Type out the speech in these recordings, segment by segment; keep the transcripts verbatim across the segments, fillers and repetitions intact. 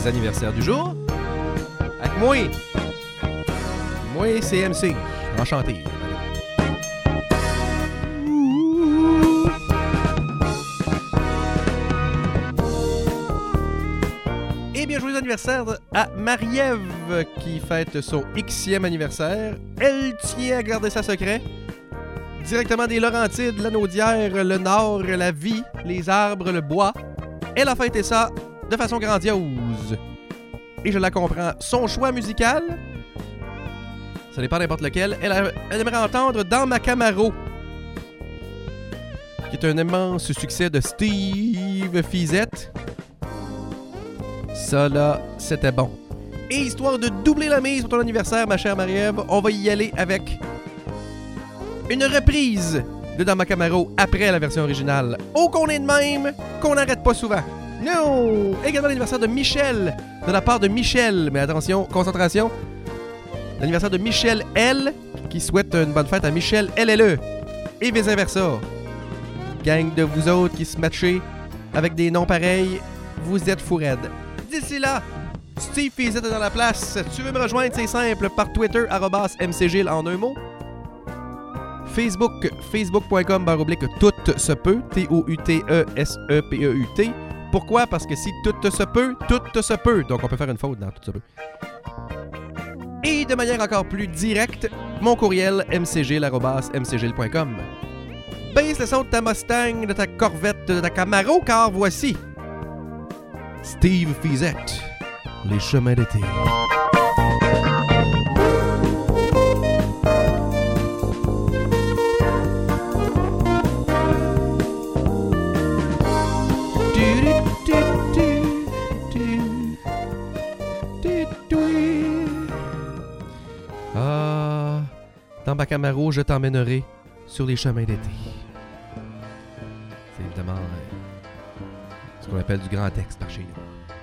les anniversaires du jour. Avec moi, moi c'est M C. Enchanté. Et bien, joyeux anniversaire à Marie-Ève qui fête son Xème anniversaire. Elle tient à garder ça secret. Directement des Laurentides, la Naudière, le Nord, la vie, les arbres, le bois. Elle a fêté ça de façon grandiose. Et je la comprends. Son choix musical, ce n'est pas n'importe lequel. Elle, a, elle aimerait entendre Dans ma Camaro, qui est un immense succès de Steve Fizette. Ça là, c'était bon. Et histoire de doubler la mise pour ton anniversaire, ma chère Marie-Ève, on va y aller avec une reprise de Dans ma Camaro après la version originale. Oh qu'on est de même, qu'on n'arrête pas souvent. No! Également l'anniversaire de Michel, de la part de Michel. Mais attention, concentration. L'anniversaire de Michel L, qui souhaite une bonne fête à Michel L L E. Et vice-versa. Gang de vous autres qui se matchez avec des noms pareils, vous êtes fou raide. D'ici là, Steve Fizette est dans la place. Tu veux me rejoindre, c'est simple, par Twitter, arobase mcgil en un mot. Facebook, facebook.com barre oblique tout se peut, T O U T E S E P E U T. Pourquoi? Parce que si tout se peut, tout se peut. Donc on peut faire une faute dans tout se peut. Et de manière encore plus directe, mon courriel mcgil arobase mcgil point com. Baisse le son de ta Mustang, de ta Corvette, de ta Camaro, car voici Steve Fizette, Les chemins d'été. Ah, dans ma Camaro, je t'emmènerai sur les chemins d'été. C'est évidemment euh, ce qu'on appelle du grand texte par chez nous.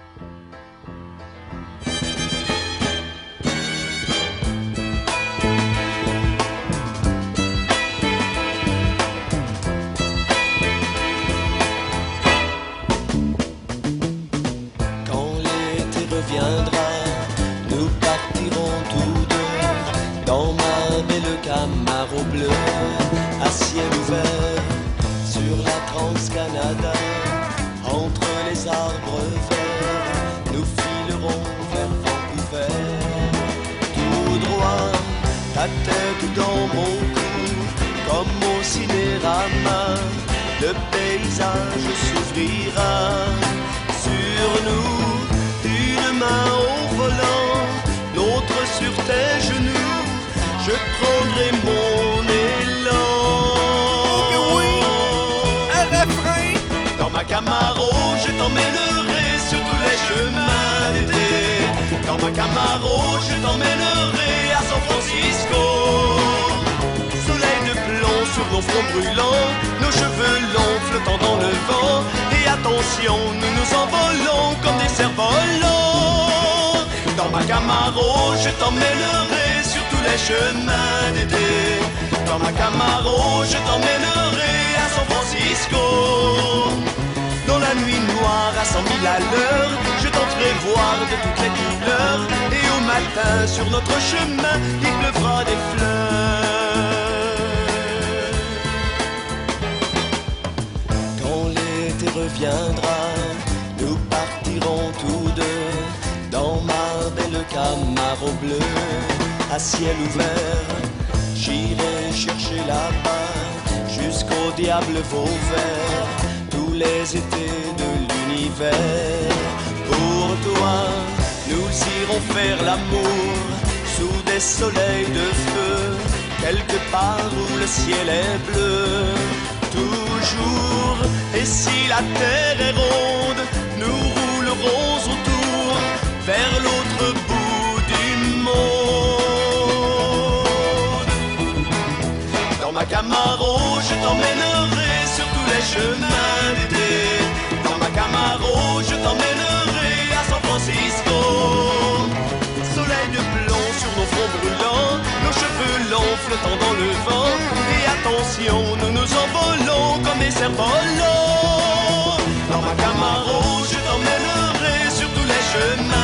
Quand l'été reviendra, nous partirons tous deux dans ma belle Camaro bleue à ciel ouvert sur la Trans-Canada. Entre les arbres verts, nous filerons vers Vancouver. Tout droit, ta tête dans mon cou, comme au cinérama, le paysage s'ouvrira sur nous. Une main au volant, l'autre sur tes genoux, je prendrai mon élan. Oh oui, un refrain. Dans ma Camaro, je t'emmènerai sur tous les chemins d'été. Dans ma Camaro, je t'emmènerai à San Francisco. Soleil de plomb sur nos fronts brûlants, nos cheveux longs flottant dans le vent. Et attention, nous nous envolons comme des cerfs-volants. Dans ma Camaro, je t'emmènerai sur tous les chemins d'été. Dans ma Camaro, je t'emmènerai à San Francisco. Dans la nuit noire à cent mille à l'heure, je t'en ferai voir de toutes les couleurs. Et au matin, sur notre chemin, il pleuvra des fleurs. Quand l'été reviendra, nous partirons tous deux dans ma belle Camaro bleue à ciel ouvert. J'irai chercher là-bas jusqu'au diable Vauvert tous les étés de l'univers. Pour toi, nous irons faire l'amour sous des soleils de feu, quelque part où le ciel est bleu. Toujours, et si la terre est ronde, nous roulerons autour vers l'autre bout du monde. Dans ma Camaro, je t'emmènerai sur tous les chemins d'été. Dans ma Camaro, je t'emmènerai à San Francisco. Soleil de plomb sur nos fronts brûlants, nos cheveux longs flottant dans le vent. Et attention, nous nous envolons comme des cerfs-volants. Dans ma Camaro, je t'emmènerai sur tous les chemins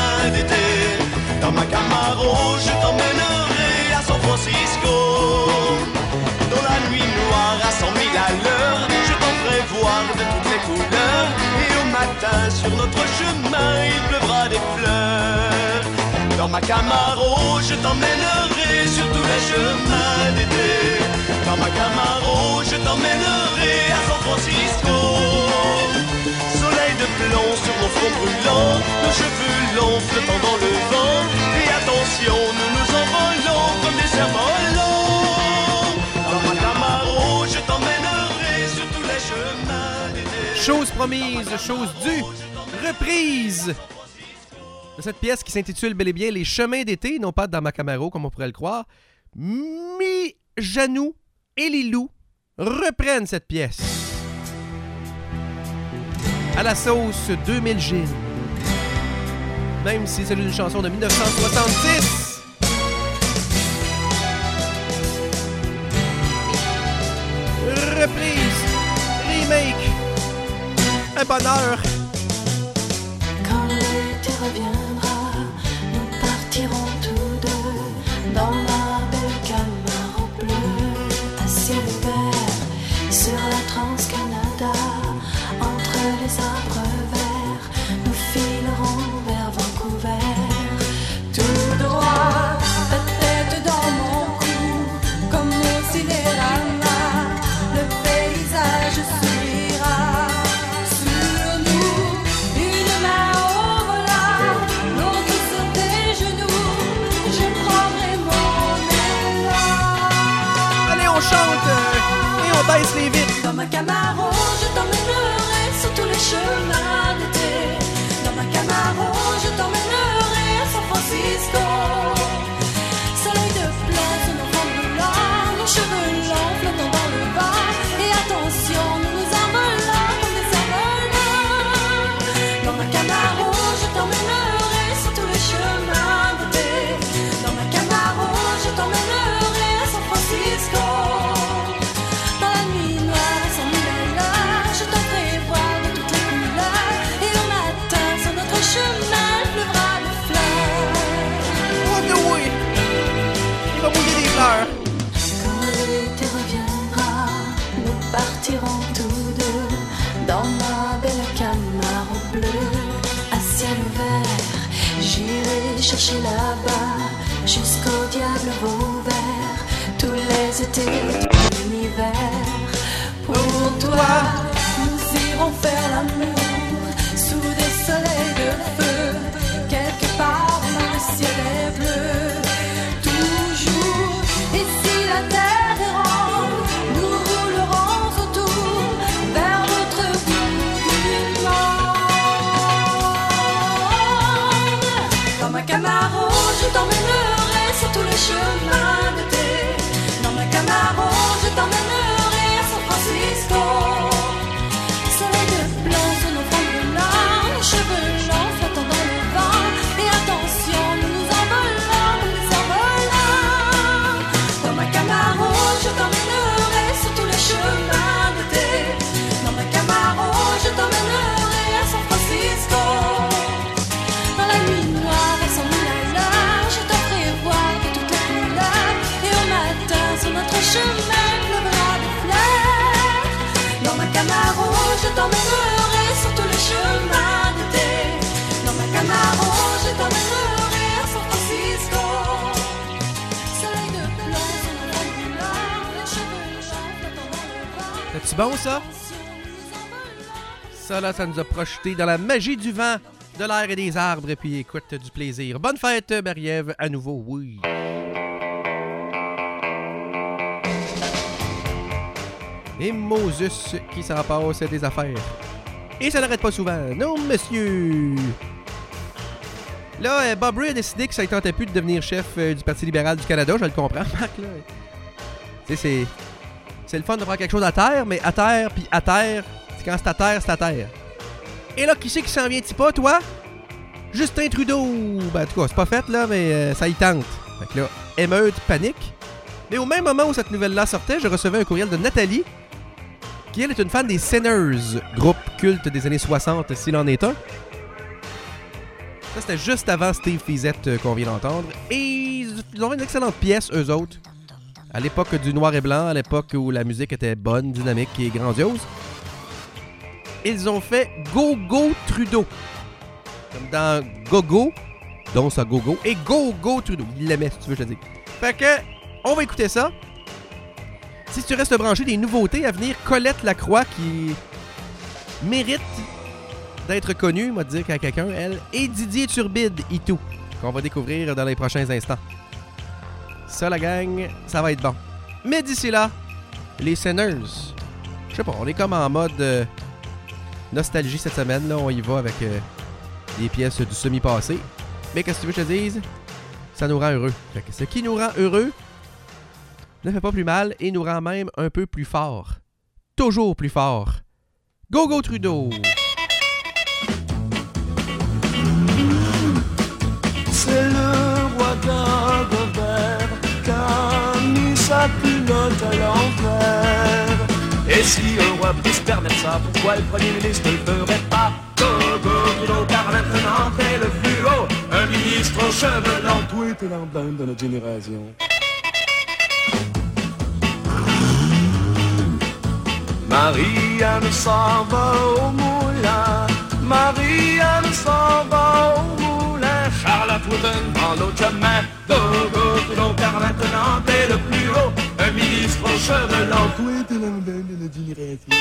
Camaro, je t'emmènerai à San Francisco. Dans la nuit noire à cent mille à l'heure, je t'en ferai voir de toutes les couleurs. Et au matin sur notre chemin, il pleuvra des fleurs. Dans ma Camaro, je t'emmènerai sur tous les chemins d'été. Dans ma Camaro, je t'emmènerai à San Francisco. Soleil de plomb sur mon front brûlant, nos cheveux longs flottant dans le vent. Et attention, nous nous envolons comme des cerfs-volants. Dans ma Camaro, je t'emmènerai sur tous les chemins d'été. Chose promise, chose due, reprise de cette pièce qui s'intitule bel et bien Les chemins d'été, non pas dans ma Camaro comme on pourrait le croire. Mi Janou et Lilou reprennent cette pièce à la sauce deux mille gin, même si c'est une chanson de dix-neuf cent soixante-six. Reprise, remake, un bonheur. Quand l'été reviendra, nous partirons tous deux dans ma belle Camaro bleue à ciel ouvert sur la Trans-Canada. Entre les arbres verts, nous filerons vers Vancouver. Tout droit, ta tête dans mon cou, comme au cinéma, le paysage sourira sur nous. Une main au volant, l'autre sur tes genoux, je prendrai mon élan. Allez, on chante euh, et on baisse les vitres. Dans ma Camaro, je t'emmènerai sur tous les chemins d'été. Dans ma Camaro, je t'emmènerai à San Francisco. Soleil de plomb sur nos fronts brûlants, nos cheveux longs flottant dans le vent. Et attention, nous nous envolons comme des cerfs-volants. Dans ma Camaro, je t'emmènerai sur tous les chemins d'été. Dans ma Camaro, je t'emmènerai à San Francisco. Dans la nuit noire à cent mille à l'heure, je t'en ferai voir de toutes les couleurs. Et au matin, sur notre chemin, il pleuvra des fleurs. Oh que oui! Il va mouiller des fleurs. Quand l'été reviendra, nous partirons tous deux dans ma belle Camaro bleue à ciel ouvert. J'irai chercher là-bas jusqu'au diable Vauvert, tous les étés, tout l'hiver. Pour toi, nous irons faire l'amour sous des soleils de feu, quelque part où le ciel est bleu. Toujours, et si la terre est ronde, nous roulerons autour vers l'autre bout du monde. Dans ma Camaro, je t'emmènerai sur tous les chemins d'été. Dans ma Camaro, je t'emmènerai à San Francisco. Soleil de plomb sur nos fronts brûlants, nos cheveux longs flottant dans le vent. Et attention, nous nous envolons comme des cerfs-volants. Dans ma Camaro, je t'emmènerai sur tous les chemins d'été. Dans ma Camaro, je t'emmènerai à San Francisco. Dans la nuit noire à cent mille à l'heure, je t'en ferai voir de toutes les couleurs. Et au matin, sur notre chemin, il pleuvra des fleurs. Dans ma Camaro, je t'emmènerai sur tous les chemins d'été. Dans ma Camaro, je t'emmènerai à San Francisco. Soleil de plomb sur nos fronts brûlants, les cheveux longs flottant dans le vent. C'est-tu bon, ça? Ça, là, ça nous a projeté dans la magie du vent, de l'air et des arbres. Et puis, écoute, du plaisir. Bonne fête, Marie-Ève, à nouveau, oui. Et Moses qui s'en passe des affaires. Et ça n'arrête pas souvent. Non, monsieur! Là, euh, Bob Ray a décidé que ça ne tentait plus de devenir chef euh, du Parti libéral du Canada. Je le comprends, Marc, là. Tu sais, c'est... C'est le fun de faire quelque chose à terre, mais à terre, puis à terre, c'est quand c'est à terre, c'est à terre. Et là, qui c'est qui s'en vient-tu pas, toi? Justin Trudeau! Ben, en tout cas, c'est pas fait, là, mais euh, ça y tente. Fait que là, émeute, panique. Mais au même moment où cette nouvelle-là sortait, je recevais un courriel de Nathalie, qui, elle, est une fan des Sinners, groupe culte des années soixante, s'il en est un. Ça, c'était juste avant Steve Fizette euh, qu'on vient d'entendre. Et ils ont une excellente pièce, eux autres. À l'époque du noir et blanc, à l'époque où la musique était bonne, dynamique et grandiose. Ils ont fait Go Go Trudeau. Comme dans Go Go, donc ça Go Go, et Go Go Trudeau. Il l'aimait, si tu veux, je te dis. Fait que, on va écouter ça. Si tu restes branché, des nouveautés à venir. Colette Lacroix qui mérite d'être connue, moi, dire qu'à quelqu'un, elle, et Didier Turbide et tout, qu'on va découvrir dans les prochains instants. Ça, la gang, ça va être bon. Mais d'ici là, les Sinners, je sais pas, on est comme en mode euh, nostalgie cette semaine, là, on y va avec euh, des pièces du semi-passé. Mais qu'est-ce que tu veux que je te dise? Ça nous rend heureux. Fait que ce qui nous rend heureux ne fait pas plus mal et nous rend même un peu plus fort. Toujours plus fort. Go Go Trudeau! C'est le roi d'Agobert qui a mis sa culotte à l'envers. Et si un roi peut se permettre ça, pourquoi le premier ministre ne le ferait pas? Go Go Trudeau, car maintenant t'es le plus haut, un ministre aux cheveux blancs. Toi t'es l'emblème de notre génération. Marianne s'en va au moulin, Marianne s'en va au moulin. Charlotte Wooden dans l'autre chemin. Go Go Trudeau, car maintenant t'es le plus haut, un ministre aux cheveux blancs. Toi t'es l'emblème de notre génération.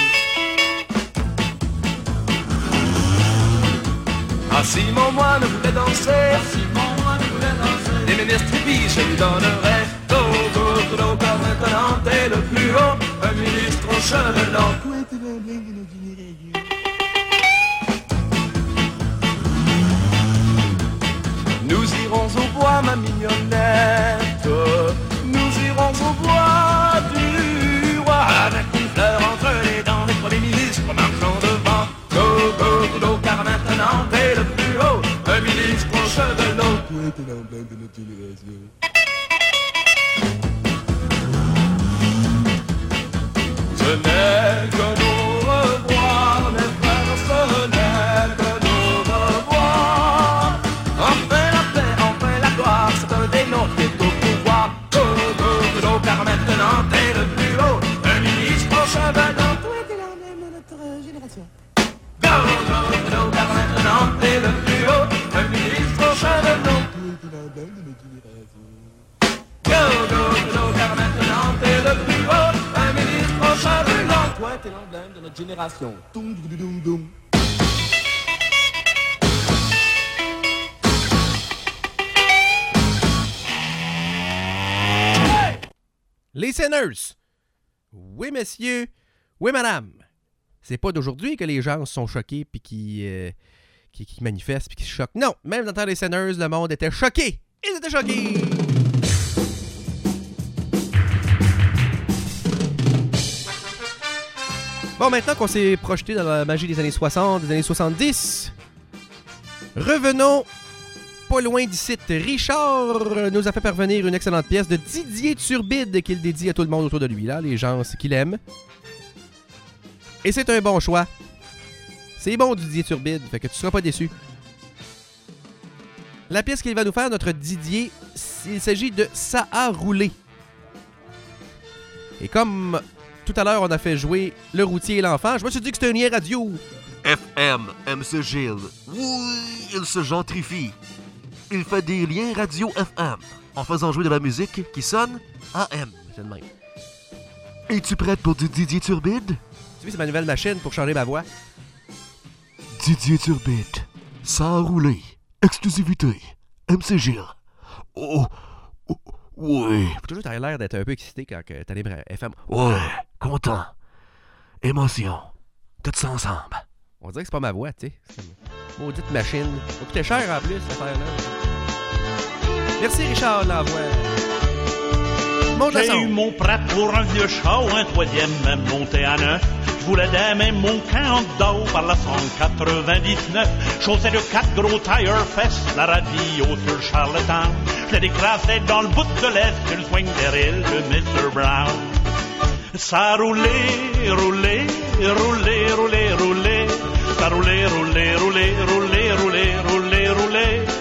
Ah, Simon Moine voulait danser, ah, Simon Moine voulait danser. Les ministres hippies, je lui donnerais. Go Go Trudeau, car maintenant t'es le plus haut, un ministre aux cheveux blancs. Toi t'es l'emblème de notre génération. Nous irons au bois, ma mignonnette. Nous irons au bois du roi, avec une fleur entre les dents, les premiers ministres marchant devant. Go Go Trudeau, car maintenant t'es le plus haut, un ministre aux cheveux longs. Toi t'es l'emblème de notre génération. Ce n'est que nos revoirs, mes frères, ce n'est que nos revoirs. Enfin la paix, enfin la gloire, c'est un des nôtres qui est au pouvoir. Go Go Trudeau, car maintenant t'es le plus haut, un ministre aux cheveux longs. Toi t'es l'emblème de notre génération. Go Go Trudeau, car maintenant t'es le plus haut, un ministre aux cheveux longs. Toi t'es l'emblème de notre génération. Go Go Trudeau, car maintenant t'es le plus haut, un ministre aux cheveux longs. Toi t'es l'emblème de notre génération. Toum doum doum doum. Les Sinners! Oui, messieurs. Oui, madame. C'est pas d'aujourd'hui que les gens sont choqués puis qui, euh, qui, qui manifestent puis qui se choquent. Non, même dans le temps des Sinners, le monde était choqué. Ils étaient choqués! Bon, maintenant qu'on s'est projeté dans la magie des années soixante, des années soixante-dix, revenons pas loin d'ici. Richard nous a fait parvenir une excellente pièce de Didier Turbide qu'il dédie à tout le monde autour de lui, là, les gens qu'il aime. Et c'est un bon choix. C'est bon, Didier Turbide, fait que tu seras pas déçu. La pièce qu'il va nous faire, notre Didier, il s'agit de Ça a roulé. Et comme tout à l'heure, on a fait jouer Le Routier et l'Enfant, je me suis dit que c'était un lien radio. F M, M C Gilles. Oui, il se gentrifie. Il fait des liens radio F M en faisant jouer de la musique qui sonne A M. C'est le même. Es-tu prête pour du Didier Turbide? Tu vois, c'est ma nouvelle machine pour changer ma voix. Didier Turbide. Ça a roulé. Exclusivité. M C Gilles. Oh, oh, ouais. Faut toujours t'as l'air d'être un peu excité quand t'as les F M. Ouais, content. Émotion. Tout ça ensemble. On dirait que c'est pas ma voix, tu sais. C'est une maudite machine. Ça va coûter cher en plus, cette affaire-là. Merci, Richard, de l'envoi. Monte le son. J'ai eu mon prêt pour un vieux chat ou un troisième, même monté à neuf. Je voulais d'aimer mon candidat par la cent quatre-vingt-dix-neuf. Chaussée de quatre gros tire fest, la radio sur Charlottetown. Je l'ai déclassé dans le bout de l'Est, sur le swing des îles de mister Brown. Ça a roulé, roulé, roulé, roulé, roulé. Ça a roulé, roulé, roulé, roulé, roulé, roulé, roulé.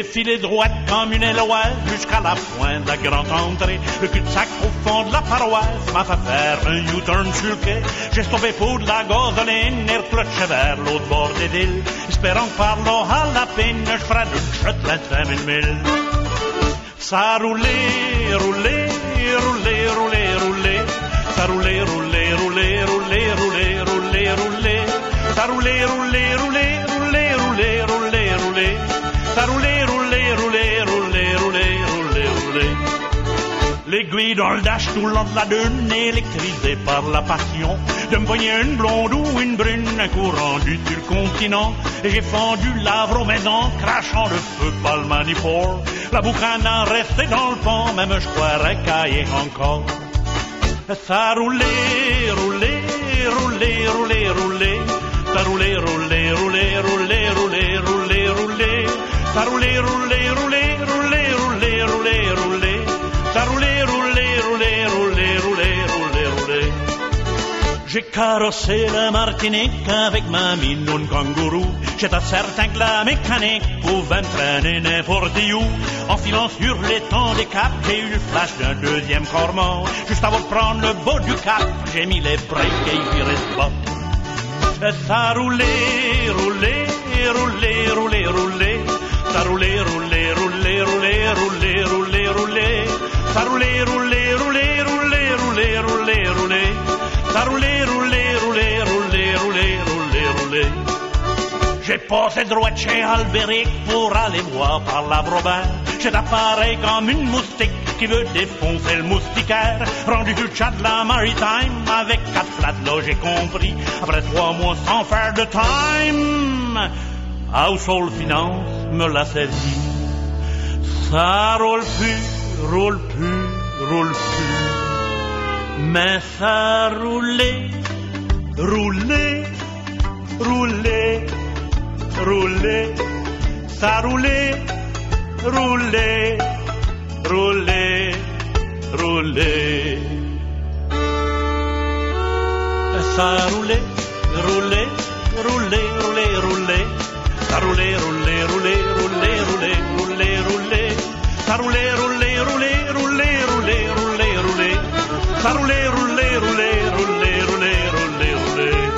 filé droite comme une éloise jusqu'à la pointe de la grande entrée. Le cul-de-sac au fond de la paroisse m'a fait faire un U-turn sur le quai. J'ai stoppé pour de la gasoline et reclutché vers l'autre bord des îles, espérant que par là à la peine je ferais d'une chute la cinq mille milles. Ça roulait, roulait, roulait, roulait, roulait. Ça roulait, roulait, roulait, roulait, roulait, roulait, roulait. Ça roulait, roulait, roulait, roulait, roulait, roulait, roulait. Ça roulait, roulait, roulait, roulait, roulait, roulait, roulait. L'aiguille dans le dash tout le long de la dune, électrisée par la passion de me voyer une blonde ou une brune, un courant du sur le continent. Et j'ai fendu l'arbre aux maisons, crachant le feu par le manifold. La boucane en restait dans le pont, même je croirais cailler encore. Ça roulait, roulait, roulait, roulait, roulait. Ça roulait, roulait, roulait, roulait, roulait, roulait, roulait. Ça roulait, roulait, roulait, roulait, roulait, roulait, roulait. Ça roulait, roulait, roulait, roulait, roulait, roulait, roulait. J'ai carrossé la Martinique avec ma minoune kangourou. J'étais certain que la mécanique pouvait me traîner n'importe où. En filant sur l'étang des caps, j'ai eu le flash d'un deuxième corps. Juste avant de prendre le bas du cap, j'ai mis les breaks et il reste pas. Ça roulait, roulait, roulait, roulait, roulait. Ça roulait, roulait, roulait, roulait, roulait, roulait, roulait. Ça roulait, roulait, roulait, roulait, roulait, roulait, roulait. Ça roulait, roulait, roulait, roulait, roulait, roulait, roulait. J'ai passé droit chez Albéric pour aller voir par la Brobert. J'étais pareil comme une moustique qui veut défoncer le moustiquaire. Rendu du chat de la Maritime avec quatre flats, là j'ai compris. Après trois mois sans faire de time, Household Finance me l'a saisi. Ça roule plus, roule plus, roule plus. Mais ça roulait, roulait, roulait, roulait. Ça roulait, roulait, roulait, roulait. Ça roulait, roulait, roulait, roulait, roulait. Ça roulait, roulait, roulait, roulait, roulait, roulait, roulait. Ça roulait, roulait, roulait, roulait, roulait, roulait, roulait. Ça roulait, roulait, roulait, roulait, roulait, roulait, roulait.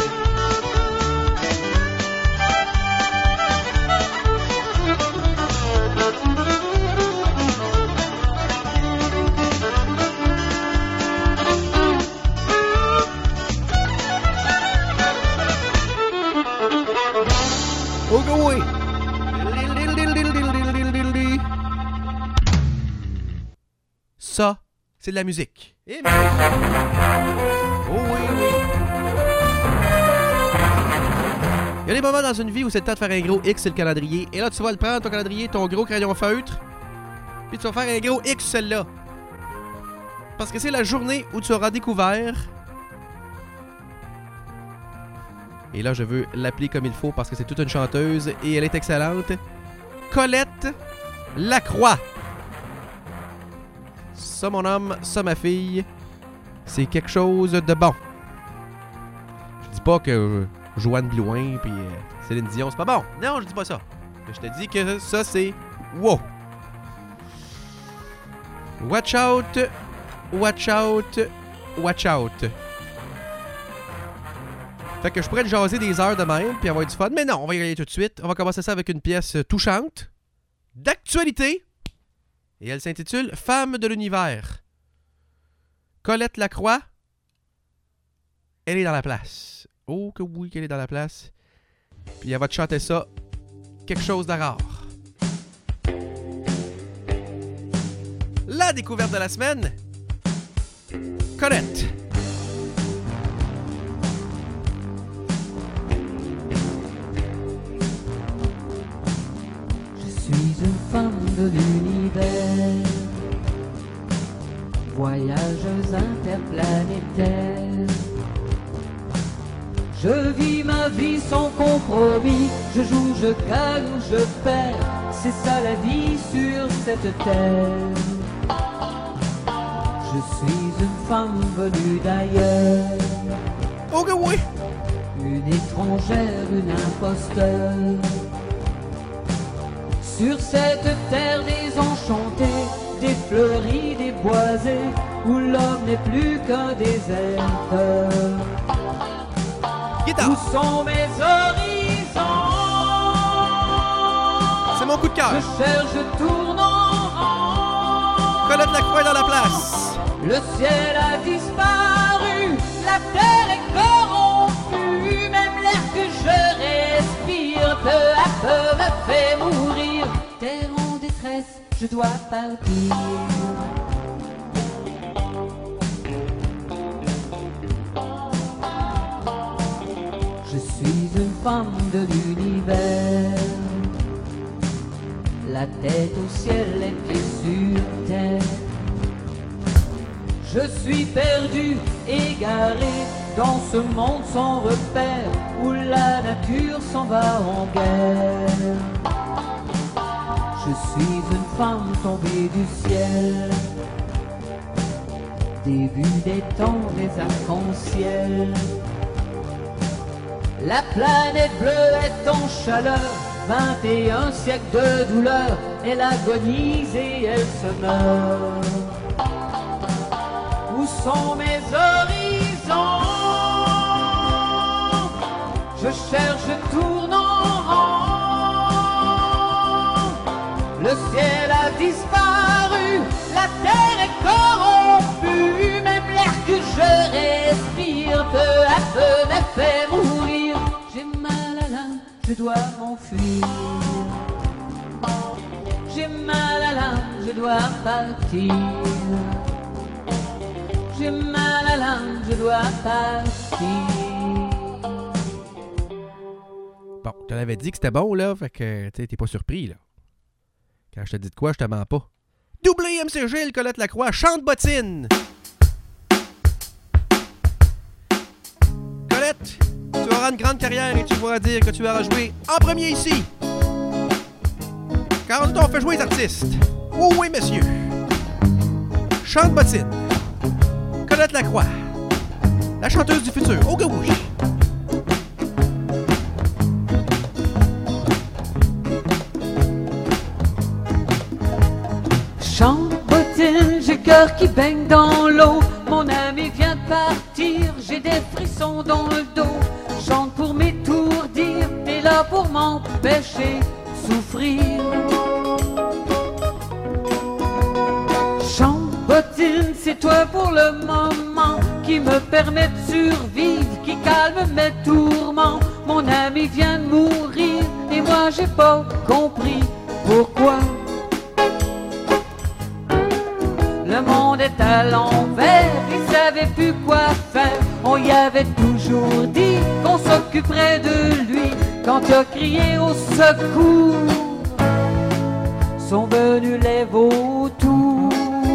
Oh, go away! Ça, c'est de la musique. Eh bien. Oh oui, oui. Il y a des moments dans une vie où c'est le temps de faire un gros X sur le calendrier. Et là, tu vas le prendre, ton calendrier, ton gros crayon feutre. Puis tu vas faire un gros X sur celle-là. Parce que c'est la journée où tu auras découvert... Et là, je veux l'appeler comme il faut parce que c'est toute une chanteuse et elle est excellente. Colette Lacroix. Ça, mon homme, ça, ma fille, c'est quelque chose de bon. Je dis pas que Joanne Blouin puis euh, Céline Dion, c'est pas bon. Non, je dis pas ça. Je te dis que ça, c'est wow. Watch out, watch out, watch out. Fait que je pourrais te jaser des heures de même puis avoir du fun. Mais non, on va y aller tout de suite. On va commencer ça avec une pièce touchante, d'actualité. Et elle s'intitule « Femme de l'univers ». Colette Lacroix, elle est dans la place. Oh que oui qu'elle est dans la place. Puis elle va te chanter ça, quelque chose de rare. La découverte de la semaine, Colette. Je suis une femme de l'univers, voyageuse interplanétaire. Je vis ma vie sans compromis, je joue, je gagne, je perds, c'est ça la vie sur cette terre. Je suis une femme venue d'ailleurs, oh que oui, une étrangère, une imposteur. Sur cette terre désenchantée, défleurie, déboisée, où l'homme n'est plus qu'un déserteur. Guitare. Où sont mes horizons? C'est mon coup de cœur. Je cherche, je tourne en rond. Colette Lacroix est dans la place. Le ciel a disparu, la terre est corrompue, même l'air que je respire peu à peu me fait mourir. Terre en détresse, je dois partir. Je suis une femme de l'univers, la tête au ciel, les pieds sur terre. Je suis perdu, égaré dans ce monde sans repère où la nature s'en va en guerre. Je suis une femme tombée du ciel, début des temps des arcs-en-ciel. La planète bleue est en chaleur, vingt et un siècles de douleur, elle agonise et elle se meurt. Où sont mes horizons? Je cherche, je tourne en rond. Le ciel a disparu, la terre est corrompue, même l'air que je respire peu à peu me fait mourir. J'ai mal à l'âme, je dois m'enfuir. J'ai mal à l'âme, je dois partir. J'ai mal à l'âme, je dois partir. Bon, je te l'avais dit que c'était bon, là, fait que t'es pas surpris, là. Quand je te dis de quoi, je te mens pas. Doublé M C Gilles, Colette Lacroix, chante bottine! Colette, tu auras une grande carrière et tu pourras dire que tu auras joué en premier ici. Car nous t'ont fait jouer les artistes. Oh oui, messieurs. Chante bottine. Colette Lacroix, la chanteuse du futur, au gauche. Chante bottine, j'ai le cœur qui baigne dans l'eau. Mon ami vient de partir, j'ai des frissons dans le dos. Chante pour m'étourdir, t'es là pour m'empêcher de souffrir. Chante bottine, c'est toi pour le moment qui me permet de survivre, qui calme mes tourments. Mon ami vient de mourir et moi j'ai pas compris pourquoi. Le monde est à l'envers, il savait plus quoi faire. On y avait toujours dit qu'on s'occuperait de lui. Quand il a crié au secours, sont venus les vautours.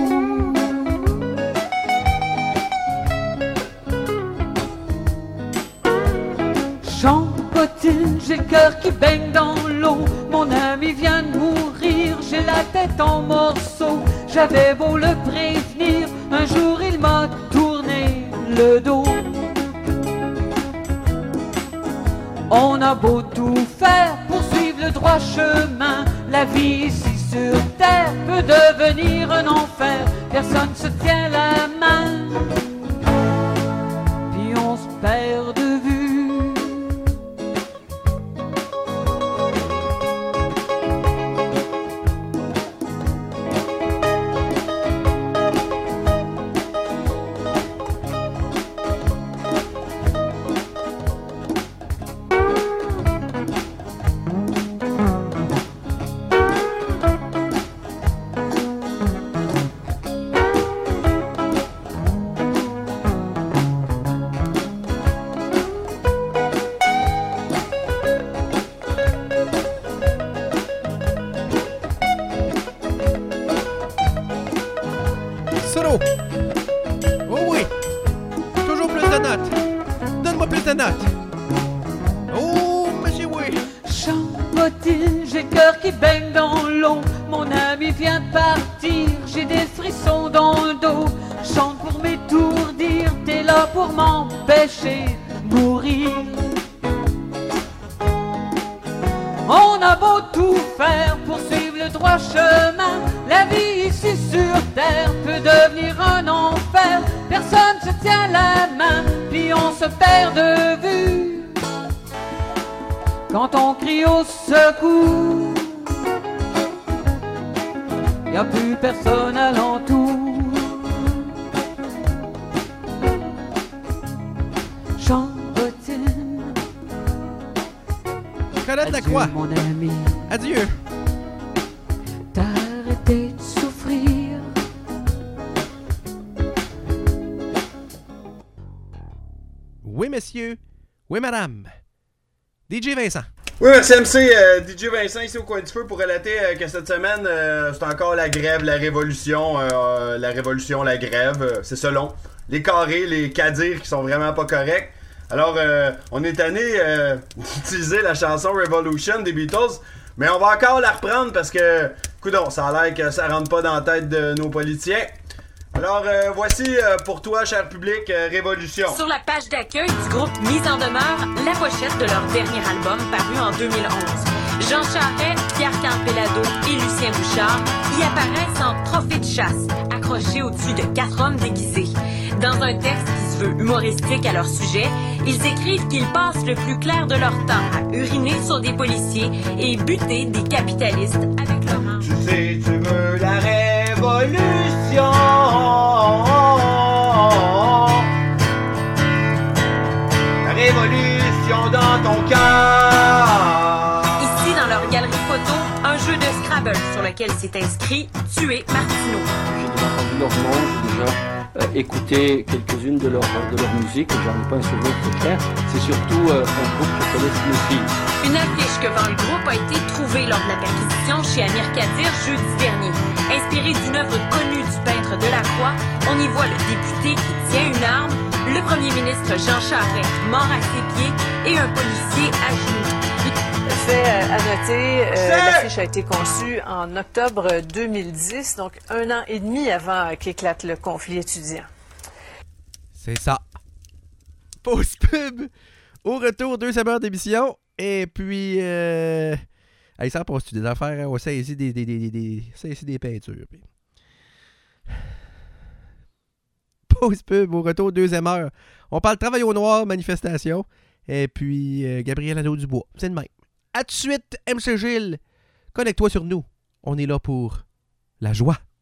Chante bottine, j'ai le cœur qui baigne dans l'eau. Mon ami vient de mourir, j'ai la tête en morceaux. J'avais beau le prévenir, un jour il m'a tourné le dos. On a beau tout faire pour suivre le droit chemin, la vie ici sur terre peut devenir un enfer. Personne se tient la main, puis on se perd de vue. Solo. Oh oui. Toujours plus de notes. Donne-moi plus de notes. Oh, monsieur, oui. Chante bottine, j'ai le cœur qui baigne dans l'eau. Mon ami vient de partir, j'ai des frissons dans le dos. Chante pour m'étourdir, t'es là pour m'empêcher de mourir. On a beau tout faire pour suivre droit chemin. La vie ici sur terre peut devenir un enfer. Personne se tient la main, puis on se perd de vue. Quand on crie au secours, y a plus personne alentour. Chambotine, Colette Lacroix, mon ami, adieu. t'as arrêté de souffrir. Oui, messieurs. Oui, madame. D J Vincent. Oui, merci M C. Euh, D J Vincent ici au coin du feu pour relater euh, que cette semaine, euh, c'est encore la grève, la révolution, euh, la révolution, la grève. Euh, c'est selon les carrés, les cadires qui sont vraiment pas corrects. Alors, euh, on est tanné euh, d'utiliser la chanson Revolution des Beatles, mais on va encore la reprendre parce que, coudonc, ça a l'air que ça rentre pas dans la tête de nos politiciens. Alors, euh, voici euh, pour toi, cher public, euh, Révolution. Sur la page d'accueil du groupe Mise en demeure, la pochette de leur dernier album paru en deux mille onze. Jean Charest, Pierre Campelado et Lucien Bouchard y apparaissent en trophée de chasse, accrochés au-dessus de quatre hommes déguisés. Dans un texte qui se veut humoristique à leur sujet, ils écrivent qu'ils passent le plus clair de leur temps à uriner sur des policiers et buter des capitalistes avec leur main. Tu sais, tu veux la révolution. La révolution dans ton cœur. Ici, dans leur galerie photo, un jeu de Scrabble sur lequel s'est inscrit « Tuer Martineau ». J'ai déjà entendu leur nom, j'ai déjà euh, écouté quelques-unes de leurs de leur musiques, j'en ai pas un souvenir très clair. C'est surtout euh, un groupe que je connais aussi. Une affiche que vend le groupe a été trouvée lors de la perquisition chez Amir Kadir jeudi dernier. Inspirée d'une œuvre connue du peintre Delacroix, on y voit le député qui tient une arme, le premier ministre Jean Charest mort à ses pieds et un policier à genoux. Fait à noter, euh, l'affiche a été conçue en octobre deux mille dix, donc un an et demi avant qu'éclate le conflit étudiant. C'est ça. Pause pub. Au retour, deuxième heure d'émission. Et puis, euh... Hey, ça passe-tu des affaires? Hein? On saisit des, des, des, des, des, saisit des peintures. Puis... Pause pub. Au retour, deuxième heure. On parle travail au noir, manifestation. Et puis, euh, Gabriel Nadeau-Dubois. C'est le même. À tout de suite, M C Gilles. Connecte-toi sur nous. On est là pour la joie.